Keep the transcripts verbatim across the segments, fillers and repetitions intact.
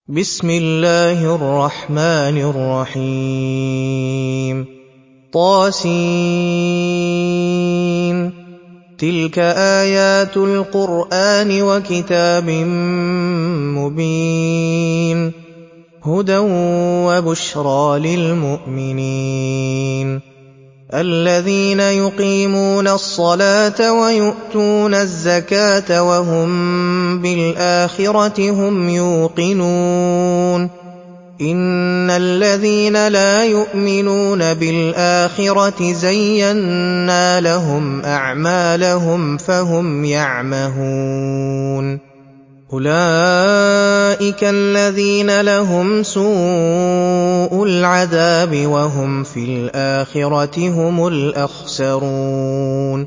بسم الله الرحمن الرحيم طاسين تلك آيات القرآن وكتاب مبين هدى وبشرى للمؤمنين الذين يقيمون الصلاة ويؤتون الزكاة وهم بالآخرة هم يوقنون إن الذين لا يؤمنون بالآخرة زينا لهم أعمالهم فهم يعمهون أولئك الذين لهم سوء العذاب وهم في الآخرة هم الأخسرون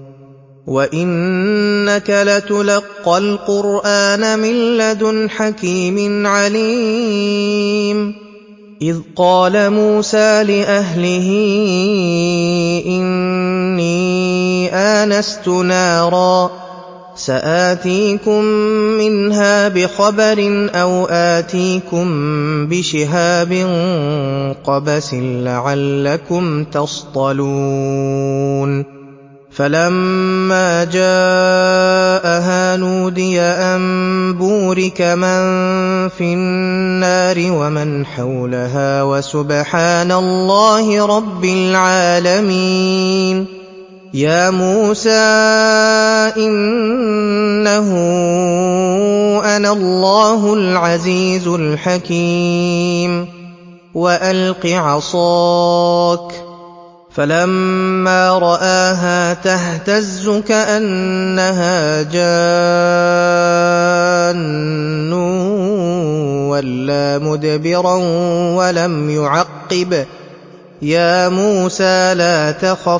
وإنك لتلقى القرآن من لدن حكيم عليم إذ قال موسى لأهله إني آنست نارا سآتيكم منها بخبر أو آتيكم بشهاب قبس لعلكم تصطلون فلما جاءها نودي أن بورك من في النار ومن حولها وسبحان الله رب العالمين يا موسى إنه أنا الله العزيز الحكيم وألق عصاك فلما رآها تهتز كأنها جان ولا مدبرا ولم يعقب يا موسى لا تخف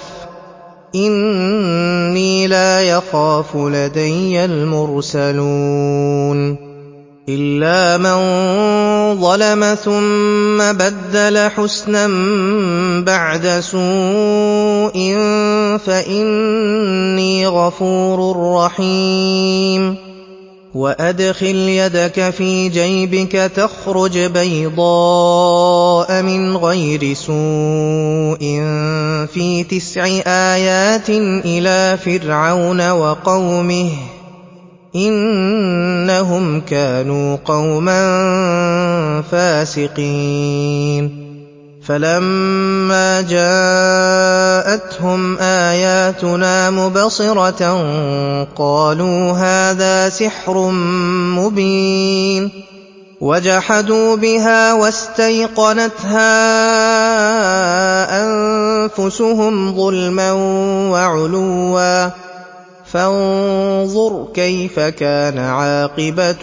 إني لا يخاف لدي المرسلون إلا من ظلم ثم بدل حسنا بعد سوء فإني غفور رحيم وأدخل يدك في جيبك تخرج بيضاء من غير سوء في تسع آيات إلى فرعون وقومه إنهم كانوا قوما فاسقين فلما جاءتهم آياتنا مبصرة قالوا هذا سحر مبين وجحدوا بها واستيقنتها أنفسهم ظلما وعلوا فانظر كيف كان عاقبة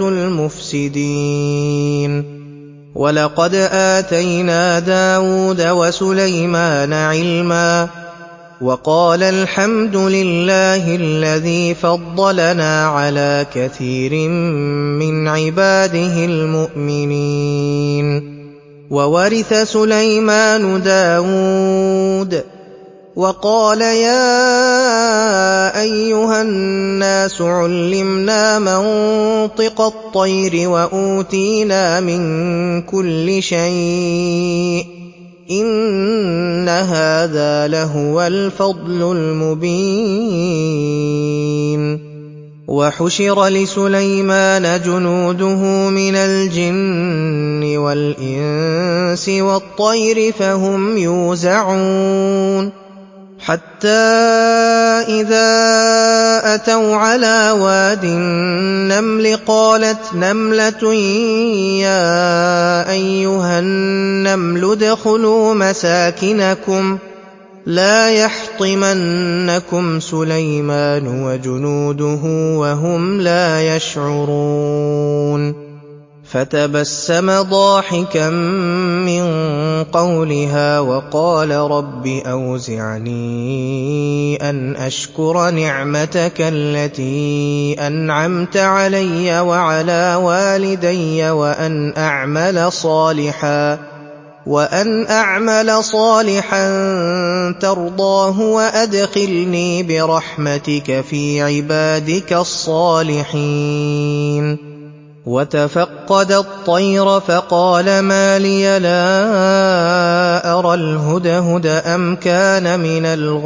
المفسدين ولقد آتينا داود وسليمان علما وقال الحمد لله الذي فضلنا على كثير من عباده المؤمنين وورث سليمان داود وقال يا أيها الناس علمنا منطق الطير وأوتينا من كل شيء إن هذا لهو الفضل المبين وحشر لسليمان جنوده من الجن والإنس والطير فهم يوزعون حتى إذا أتوا على واد النمل قالت نملة يا أيها النمل ادخلوا مساكنكم لا يحطمنكم سليمان وجنوده وهم لا يشعرون فتبسم ضاحكا من قولها وقال رب أوزعني أن أشكر نعمتك التي أنعمت علي وعلى والدي وأن أعمل صالحا وأن أعمل صالحا ترضاه وأدخلني برحمتك في عبادك الصالحين وَتَفَقَّدَ الطَّيْرَ فَقَالَ مَا لِيَ لَا أَرَى الْهُدْهُدَ أَمْ كَانَ مِنَ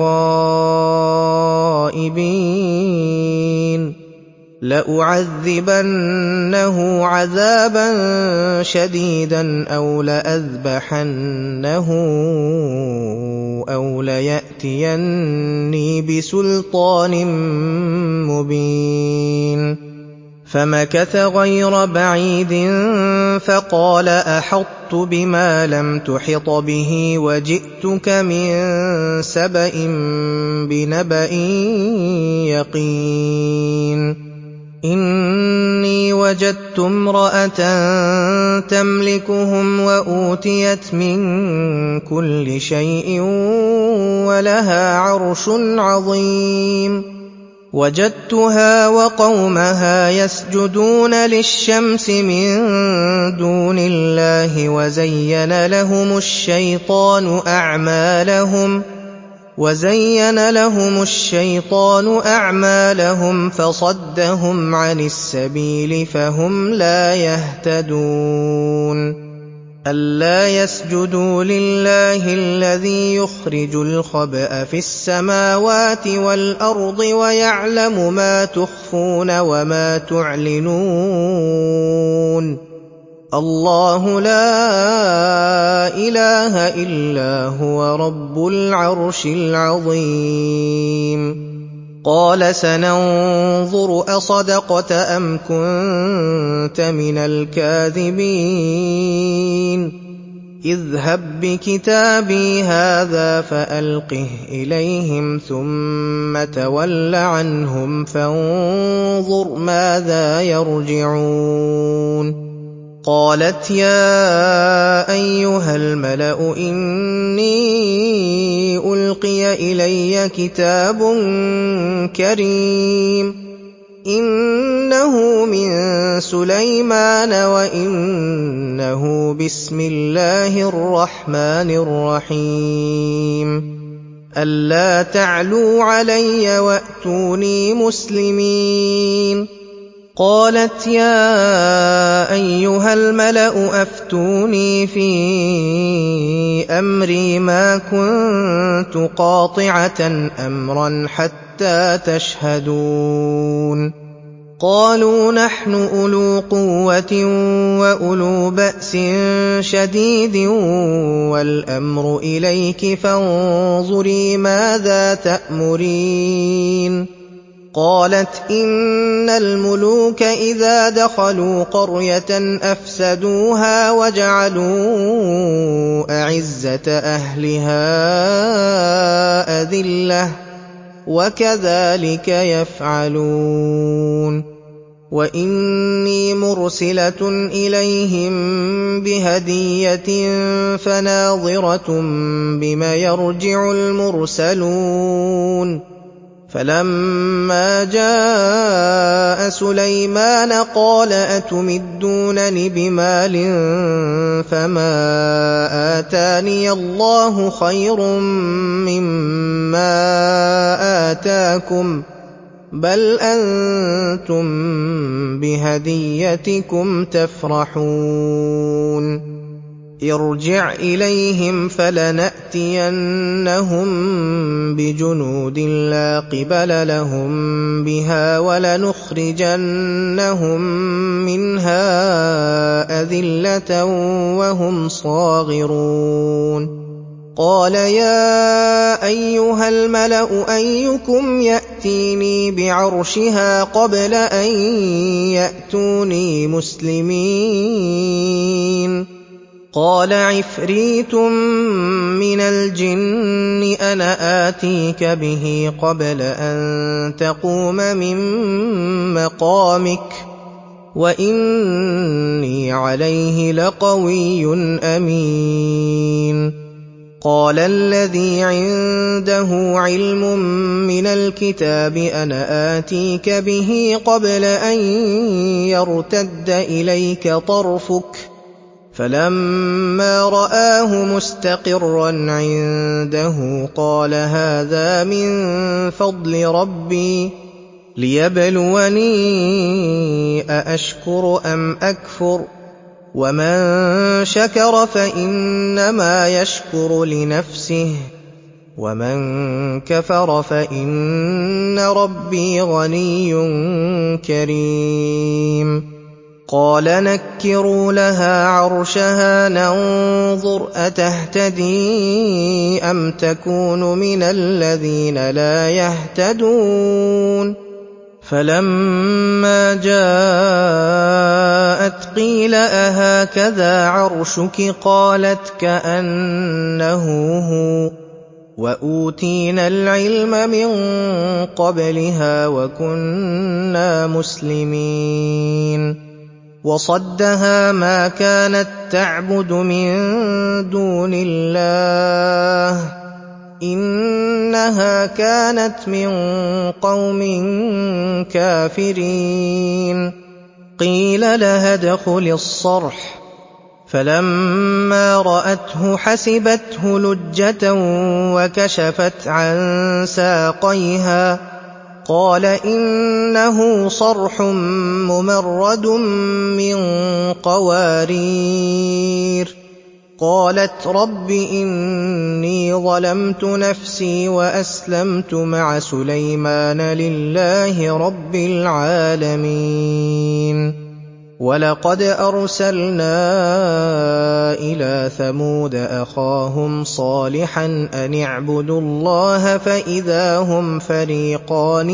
الْغَائِبِينَ لَأُعَذِّبَنَّهُ عَذَابًا شَدِيدًا أَوْ لَأَذْبَحَنَّهُ أَوْ لَيَأْتِيَنِّي بِسُلْطَانٍ مُّبِينٍ فَمَكَثَ غَيْرَ بَعِيدٍ فَقَالَ أَحَطتُ بِمَا لَمْ تُحِطْ بِهِ وَجِئْتُكَ مِن سَبَإٍ بِنَبَإٍ يَقِينٍ إِنِّي وَجَدتُّ امْرَأَةً تَمْلِكُهُمْ وَأُوتِيَتْ مِن كُلِّ شَيْءٍ وَلَهَا عَرْشٌ عَظِيمٌ وَجَدتُّهَا وَقَوْمَهَا يَسْجُدُونَ لِلشَّمْسِ مِن دُونِ اللَّهِ وَزَيَّنَ لَهُمُ الشَّيْطَانُ أَعْمَالَهُمْ وَزَيَّنَ لَهُمُ الشَّيْطَانُ أَعْمَالَهُمْ فَصَدَّهُمْ عَنِ السَّبِيلِ فَهُمْ لَا يَهْتَدُونَ أَلَّا يَسْجُدُوا لِلَّهِ الَّذِي يُخْرِجُ الْخَبْءَ فِي السَّمَاوَاتِ وَالْأَرْضِ وَيَعْلَمُ مَا تُخْفُونَ وَمَا تُعْلِنُونَ اللَّهُ لَا إِلَٰهَ إِلَّا هُوَ رَبُّ الْعَرْشِ الْعَظِيمِ قَالَ سَنَنظُرُ أَصَدَقْتَ أَمْ كُنتَ مِنَ الْكَاذِبِينَ اذْهَب بِّكِتَابِي هَٰذَا فَأَلْقِهْ إِلَيْهِمْ ثُمَّ تَوَلَّ عَنْهُمْ فَانظُرْ مَاذَا يَرْجِعُونَ قَالَتْ يَا أَيُّهَا الْمَلَأُ إِنِّي أُلْقِيَ إِلَيَّ كِتَابٌ كَرِيمٌ إِنَّهُ مِن سُلَيْمَانَ وَإِنَّهُ بِسْمِ اللَّهِ الرَّحْمَٰنِ الرَّحِيمِ أَلَّا تَعْلُوا عَلَيَّ وَأْتُونِي مُسْلِمِينَ قَالَتْ يَا أَيُّهَا الْمَلَأُ أَفْتُونِي فِي أَمْرِي مَا كُنتُ قَاطِعَةً أَمْرًا حَتَّىٰ تَشْهَدُونِ قَالُوا نَحْنُ أُولُو قُوَّةٍ وَأُولُو بَأْسٍ شَدِيدٍ وَالْأَمْرُ إِلَيْكِ فَانظُرِي مَاذَا تَأْمُرِينَ قَالَتْ إِنَّ الْمُلُوكَ إِذَا دَخَلُوا قَرْيَةً أَفْسَدُوهَا وَجَعَلُوا أَعِزَّةَ أَهْلِهَا أَذِلَّةً وَكَذَٰلِكَ يَفْعَلُونَ وَإِنِّي مُرْسِلَةٌ إِلَيْهِم بِهَدِيَّةٍ فَنَاظِرَةٌ بِمَ يَرْجِعُ الْمُرْسَلُونَ فَلَمَّا جَاءَ سُلَيْمَانَ قَالَ أَتُمِدُّونَنِ بِمَالٍ فَمَا آتَانِيَ اللَّهُ خَيْرٌ مِّمَّا آتَاكُم بَلْ أَنتُم بِهَدِيَّتِكُمْ تَفْرَحُونَ ارْجِعْ إِلَيْهِمْ فَلَنَأْتِيَنَّهُم بِجُنُودٍ لَّا قِبَلَ لَهُم بِهَا وَلَنُخْرِجَنَّهُم مِّنْهَا أَذِلَّةً وَهُمْ صَاغِرُونَ قَالَ يَا أَيُّهَا الْمَلَأُ أَيُّكُمْ يَأْتِينِي بِعَرْشِهَا قَبْلَ أَن يَأْتُونِي مُسْلِمِينَ قَالَ عِفْرِيتٌ مِّنَ الْجِنِّ أَنَا آتِيكَ بِهِ قَبْلَ أَن تَقُومَ مِن مَّقَامِكَ وَإِنِّي عَلَيْهِ لَقَوِيٌّ أَمِينٌ قَالَ الَّذِي عِندَهُ عِلْمٌ مِّنَ الْكِتَابِ أَنَا آتِيكَ بِهِ قَبْلَ أَن يَرْتَدَّ إِلَيْكَ طَرْفُكَ فَلَمَّا رَآهُ مُسْتَقِرًّا عِندَهُ قَالَ هَٰذَا مِن فَضْلِ رَبِّي ليبلوني أأشكر أم أكفر ومن شكر فإنما يشكر لنفسه ومن كفر فإن ربي غني كريم قال نكروا لها عرشها ننظر أتهتدي أم تكون من الذين لا يهتدون فلما جاءت قيل أهكذا عرشك قالت كأنه هو وأوتينا العلم من قبلها وكنا مسلمين وصدها ما كانت تعبد من دون الله إنها كانت من قوم كافرين قيل لها ادخل الصرح فلما رأته حسبته لجة وكشفت عن ساقيها قال إنه صرح ممرد من قوارير قالت رب إني ظلمت نفسي وأسلمت مع سليمان لله رب العالمين ولقد أرسلنا إلى ثمود أخاهم صالحا أن اعبدوا الله فإذا هم فريقان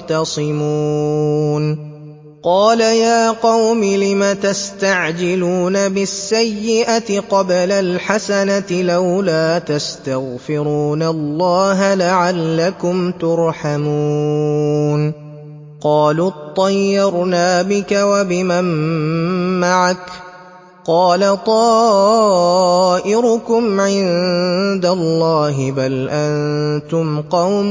يختصمون قال يا قوم لم تستعجلون بالسيئة قبل الحسنة لولا تستغفرون الله لعلكم ترحمون قالوا اطيرنا بك وبمن معك قال طائركم عند الله بل أنتم قوم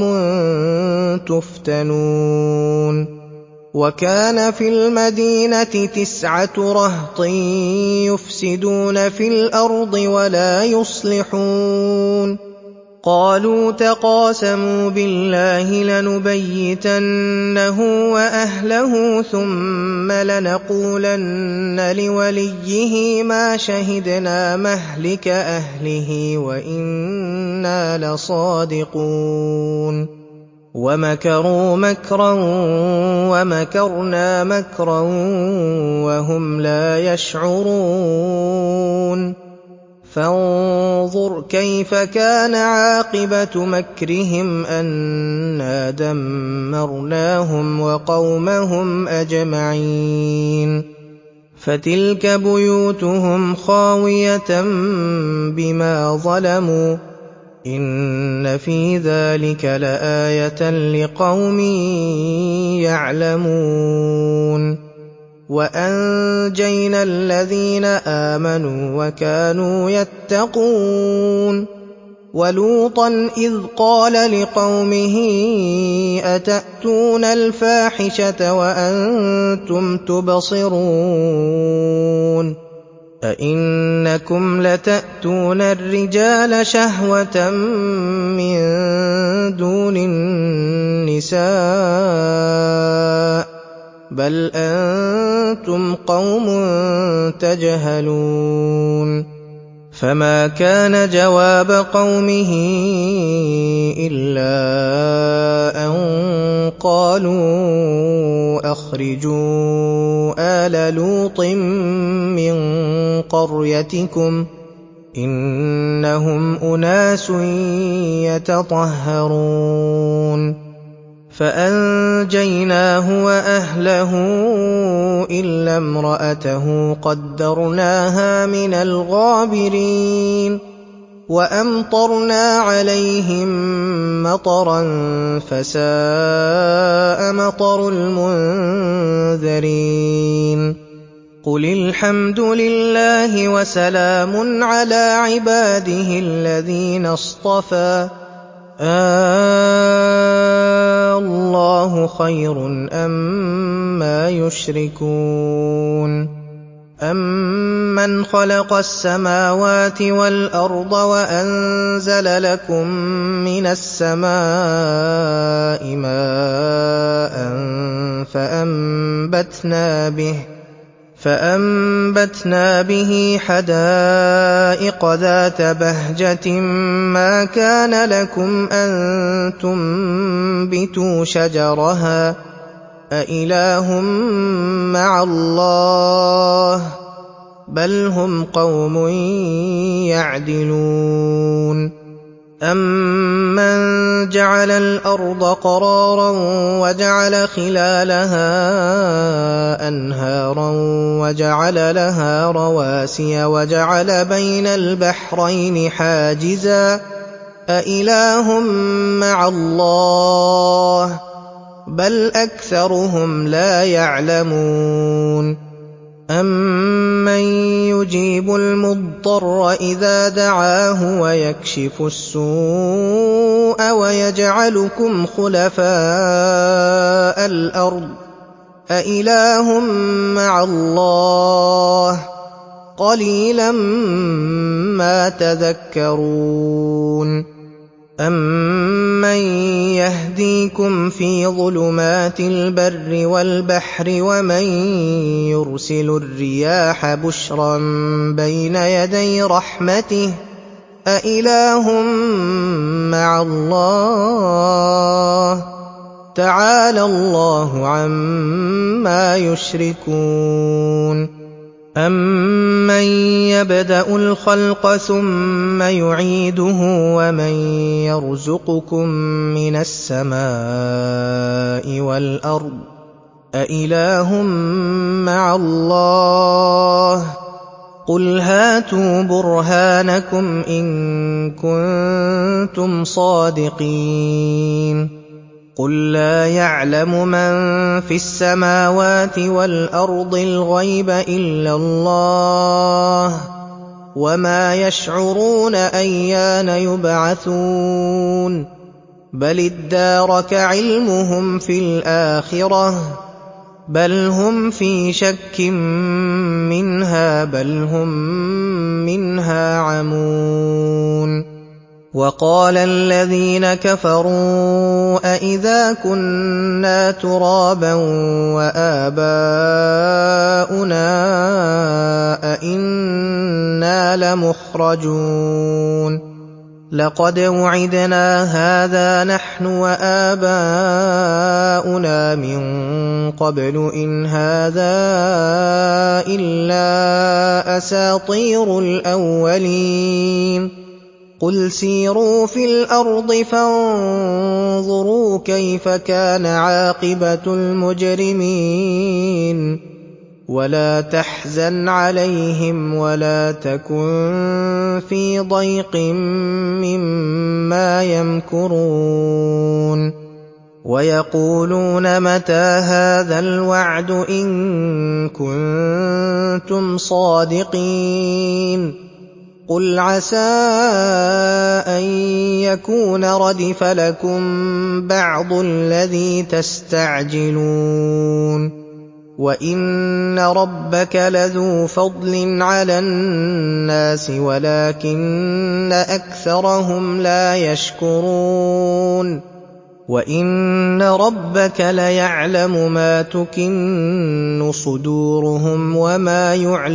تفتنون وكان في المدينة تسعة رهط يفسدون في الأرض ولا يصلحون قالوا تقاسموا بالله لنبيتنه وأهله ثم لنقولن لوليه ما شهدنا مهلك أهله وإنا لصادقون ومكروا مكرا ومكرنا مكرا وهم لا يشعرون فانظر كيف كان عاقبة مكرهم أنا دمرناهم وقومهم أجمعين فتلك بيوتهم خاوية بما ظلموا إن في ذلك لآية لقوم يعلمون وأنجينا الذين آمنوا وكانوا يتقون ولوطا إذ قال لقومه أتأتون الفاحشة وأنتم تبصرون أئنكم لتأتون الرجال شهوة من دون النساء بل أنتم قوم تجهلون فما كان جواب قومه إلا أن قالوا أخرجوا آل لوط من قريتكم إنهم أناس يتطهرون فأنجيناه وأهله إلا امرأته قدرناها من الغابرين وأمطرنا عليهم مطرا فساء مطر المنذرين قل الحمد لله وسلام على عباده الذين اصطفى آه الله خير أما يشركون أَمَّنْ خَلَقَ السَّمَاوَاتِ وَالْأَرْضَ وَأَنزَلَ لَكُم مِّنَ السَّمَاءِ مَاءً فَأَنبَتْنَا بِهِ فَأَنبَتْنَا بِهِ حَدَائِقَ ذَاتَ بَهْجَةٍ مَّا كَانَ لَكُمْ أَن تُنبِتُوا شَجَرَهَا ۗ أَإِلَٰهٌ مَّعَ اللَّهِ ۚ بَلْ هُمْ قَوْمٌ يَعْدِلُونَ أَمَّن جَعَلَ الْأَرْضَ قَرَارًا وَجَعَلَ خِلَالَهَا أَنْهَارًا وَجَعَلَ لَهَا رَوَاسِيَ وَجَعَلَ بَيْنَ الْبَحْرَيْنِ حَاجِزًا ۗ أَإِلَٰهٌ مَّعَ اللَّهِ ۚ بَلْ أَكْثَرُهُمْ لَا يَعْلَمُونَ أَمَّن يُجِيبُ الْمُضْطَرَّ إِذَا دَعَاهُ وَيَكْشِفُ السُّوءَ وَيَجْعَلُكُمْ خُلَفَاءَ الْأَرْضِ ۗ أَإِلَٰهٌ مَّعَ اللَّهِ ۚ قَلِيلًا مَّا تَذَكَّرُونَ أَمَّن يَهْدِيكُمْ فِي ظُلُمَاتِ الْبَرِّ وَالْبَحْرِ وَمَن يُرْسِلُ الرِّيَاحَ بُشْرًا بَيْنَ يَدَيْ رَحْمَتِهِ ۗ أَإِلَٰهٌ مَّعَ اللَّهِ ۚ تَعَالَى اللَّهُ عَمَّا يُشْرِكُونَ أَمَّن يَبْدَأُ الْخَلْقَ ثُمَّ يُعِيدُهُ وَمَن يَرْزُقُكُم مِّنَ السَّمَاءِ وَالْأَرْضِ ۗ أَإِلَٰهٌ مَّعَ اللَّهِ ۚ قُلْ هَاتُوا بُرْهَانَكُمْ إِن كُنتُمْ صَادِقِينَ قُل لَّا يَعْلَمُ مَن فِي السَّمَاوَاتِ وَالْأَرْضِ الْغَيْبَ إِلَّا اللَّهُ ۚ وَمَا يَشْعُرُونَ أَيَّانَ يُبْعَثُونَ بَلِ ادَّارَكَ عِلْمُهُمْ فِي الْآخِرَةِ ۚ بَلْ هُمْ فِي شَكٍّ مِّنْهَا بَلْ هُم مِّنْهَا عَمُونَ وَقَالَ الَّذِينَ كَفَرُوا أَإِذَا كُنَّا تُرَابًا وَآبَاؤُنَا أَإِنَّا لَمُخْرَجُونَ لَقَدْ وُعِدْنَا هَٰذَا نَحْنُ وَآبَاؤُنَا مِن قَبْلُ إِنْ هَٰذَا إِلَّا أَسَاطِيرُ الْأَوَّلِينَ قُلْ سِيرُوا فِي الْأَرْضِ فَانظُرُوا كَيْفَ كَانَ عَاقِبَةُ الْمُجْرِمِينَ وَلَا تَحْزَنْ عَلَيْهِمْ وَلَا تَكُن فِي ضَيْقٍ مِّمَّا يَمْكُرُونَ وَيَقُولُونَ مَتَىٰ هَٰذَا الْوَعْدُ إِن كُنتُمْ صَادِقِينَ قُلْ عَسَىٰ أَن يَكُونَ رَدِفَ لَكُم بَعْضُ الَّذِي تَسْتَعْجِلُونَ وَإِنَّ رَبَّكَ لَذُو فَضْلٍ عَلَى النَّاسِ وَلَٰكِنَّ أَكْثَرَهُمْ لَا يَشْكُرُونَ وَإِنَّ رَبَّكَ لَيَعْلَمُ مَا تُكِنُّ صُدُورُهُمْ وَمَا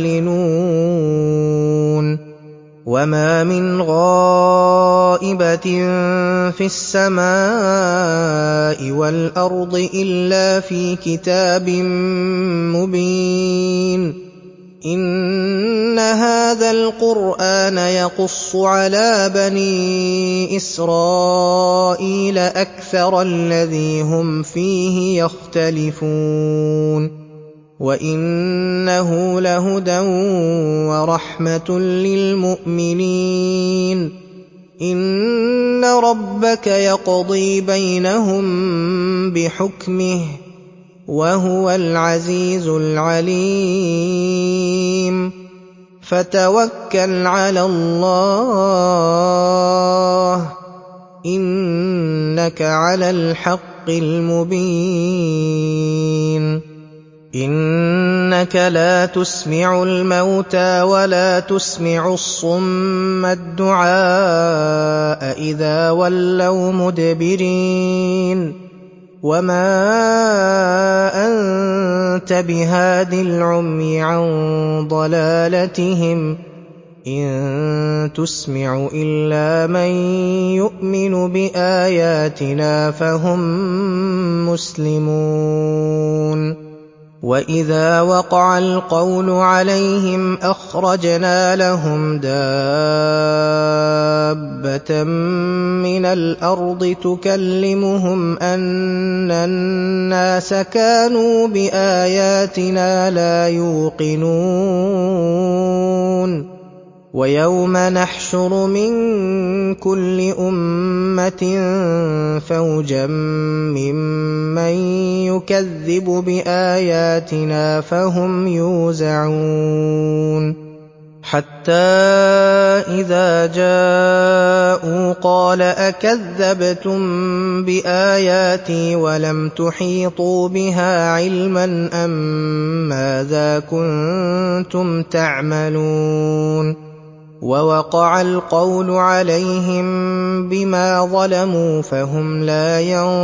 يُعْلِنُونَ وَمَا مِنْ غَائِبَةٍ فِي السَّمَاءِ وَالْأَرْضِ إِلَّا فِي كِتَابٍ مُّبِينٍ إِنَّ هَٰذَا الْقُرْآنَ يَقُصُّ عَلَىٰ بَنِي إِسْرَائِيلَ أَكْثَرَ الَّذِي هُمْ فِيهِ يَخْتَلِفُونَ وَإِنَّهُ لَهُدًى وَرَحْمَةٌ لِّلْمُؤْمِنِينَ إِنَّ رَبَّكَ يَقْضِي بَيْنَهُم بِحُكْمِهِ ۚ وَهُوَ الْعَزِيزُ الْعَلِيمُ فَتَوَكَّلْ عَلَى اللَّهِ ۖ إِنَّكَ عَلَى الْحَقِّ الْمُبِينِ إِنَّكَ لَا تُسْمِعُ الْمَوْتَىٰ وَلَا تُسْمِعُ الصُّمَّ الدُّعَاءَ إِذَا وَلَّوْا مُدْبِرِينَ وَمَا أَنتَ بِهَادِ الْعُمْيِ عَن ضَلَالَتِهِمْ ۖ إِن تُسْمِعُ إِلَّا مَن يُؤْمِنُ بِآيَاتِنَا فَهُم مُّسْلِمُونَ وَإِذَا وَقَعَ الْقَوْلُ عَلَيْهِمْ أَخْرَجْنَا لَهُمْ دَابَّةً مِّنَ الْأَرْضِ تُكَلِّمُهُمْ أَنَّ النَّاسَ كَانُوا بِآيَاتِنَا لَا يُوقِنُونَ وَيَوْمَ نَحْشُرُ مِن كُلِّ أُمَّةٍ فَوْجًا مِّمَّن يُكَذِّبُ بِآيَاتِنَا فَهُمْ يُوزَعُونَ حَتَّىٰ إِذَا جَاءُوا قَالَ أَكَذَّبْتُم بِآيَاتِي وَلَمْ تُحِيطُوا بِهَا عِلْمًا أَم مَّاذَا كُنتُمْ تَعْمَلُونَ وَوَقَعَ الْقَوْلُ عَلَيْهِم بِمَا ظَلَمُوا فَهُمْ لَا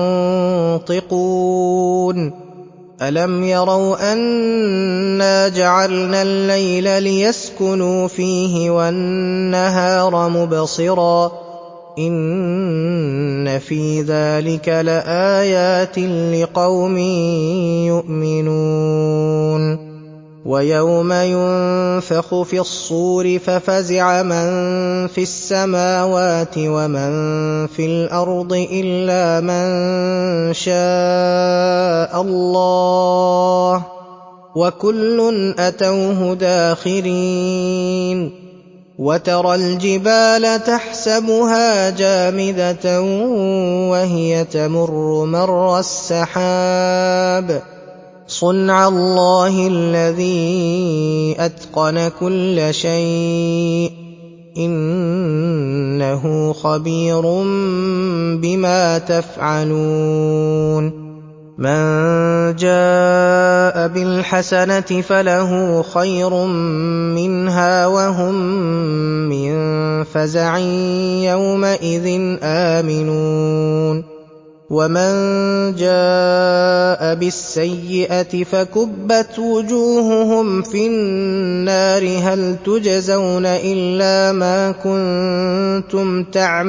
يَنطِقُونَ أَلَمْ يَرَوْا أَنَّا جَعَلْنَا اللَّيْلَ لِيَسْكُنُوا فِيهِ وَالنَّهَارَ مُبْصِرًا ۚ إِنَّ فِي ذَٰلِكَ لَآيَاتٍ لِّقَوْمٍ يُؤْمِنُونَ وَيَوْمَ يُنفَخُ فِي الصُّورِ فَفَزِعَ مَن فِي السَّمَاوَاتِ وَمَن فِي الْأَرْضِ إِلَّا مَن شَاءَ اللَّهُ ۖ وَكُلٌّ أَتَوْهُ دَاخِرِينَ وَتَرَى الْجِبَالَ تَحْسَبُهَا جَامِدَةً وَهِيَ تَمُرُّ مَرَّ السَّحَابِ ۚ صُنْعَ اللَّهِ الَّذِي أَتْقَنَ كُلَّ شَيْءٍ ۚ إِنَّهُ خَبِيرٌ بِمَا تَفْعَلُونَ مَن جَاءَ بِالْحَسَنَةِ فَلَهُ خَيْرٌ مِّنْهَا وَهُم مِّن فَزَعٍ يَوْمَئِذٍ آمِنُونَ وَمَن جَاءَ بِالسَّيِّئَةِ فَكُبَّتْ وُجُوهُهُمْ فِي النَّارِ هَلْ تُجْزَوْنَ إِلَّا مَا كُنتُمْ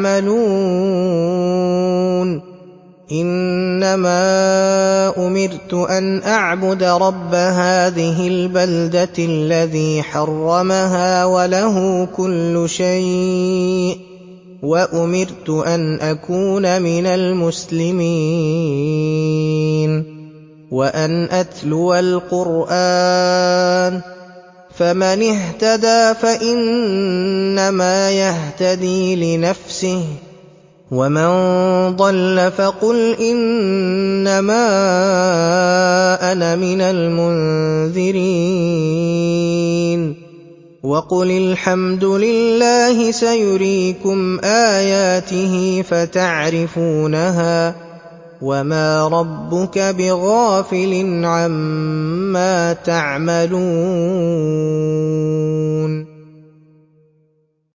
تَعْمَلُونَ إِنَّمَا أُمِرْتُ أَنْ أَعْبُدَ رَبَّ هَٰذِهِ الْبَلْدَةِ الَّذِي حَرَّمَهَا وَلَهُ كُلُّ شَيْءٍ ۖ وَأُمِرْتُ أَنْ أَكُونَ مِنَ الْمُسْلِمِينَ وَأَنْ أَتْلُوَ الْقُرْآنَ ۖ فَمَنِ اهْتَدَىٰ فَإِنَّمَا يَهْتَدِي لِنَفْسِهِ ۖ وَمَن ضَلَّ فَقُلْ إِنَّمَا أَنَا مِنَ الْمُنذِرِينَ وَقُلِ الْحَمْدُ لِلَّهِ سَيُرِيكُمْ آيَاتِهِ فَتَعْرِفُونَهَا ۚ وَمَا رَبُّكَ بِغَافِلٍ عَمَّا تَعْمَلُونَ